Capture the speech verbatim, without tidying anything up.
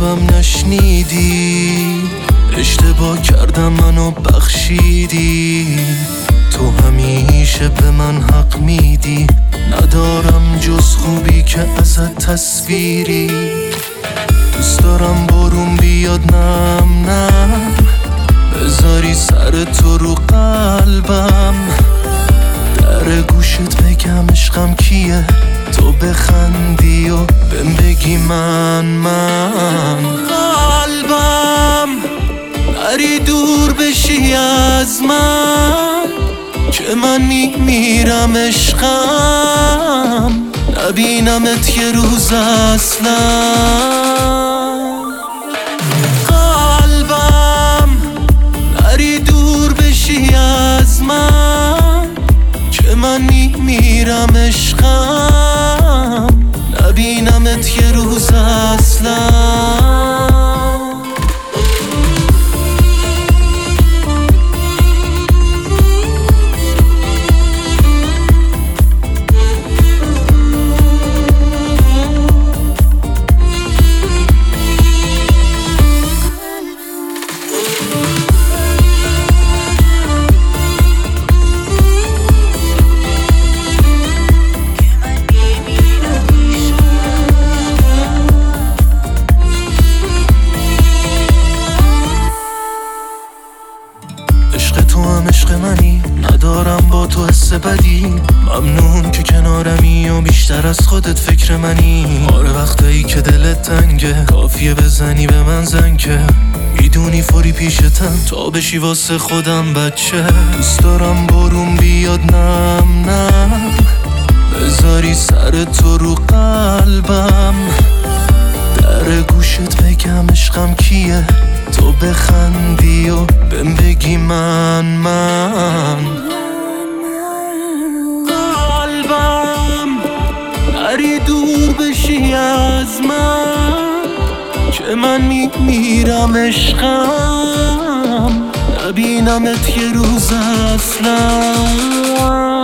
قلبم نشنیدی، اشتباه کردم منو بخشیدی، تو همیشه به من حق میدی، ندارم جز خوبی که ازت تصویری. دوست دارم بارون بیاد نم نم، بذاری سر تو رو قلبم، در گوشت بگم عشقم کیه، تو بخندی و بهم بگی من من. قلبم نری دور بشی از من، که من میمیرم عشقم، نبینمت یه روز اصلا. قلبم نری دور بشی از من، که من میمیرم عشقم، نبینمت یه روز اصلا. تو هم عشق منی، ندارم با تو حس بدی، ممنون که کنارمی و بیشتر از خودت فکر منی. آره وقتایی که دلت تنگه، کافیه بزنی به من زنگه، میدونی فوری پیشتم تا بشی واسه خودم بچه. دوست دارم بارون بیاد نم نم، بذاری سر تو رو قلبم، در گوشت بگم عشقم کیه، تو بخندی و بهم بگی من من. قلبم نری دور بشی از من، که من میمیرم عشقم، نبینمت یه روز اصلا.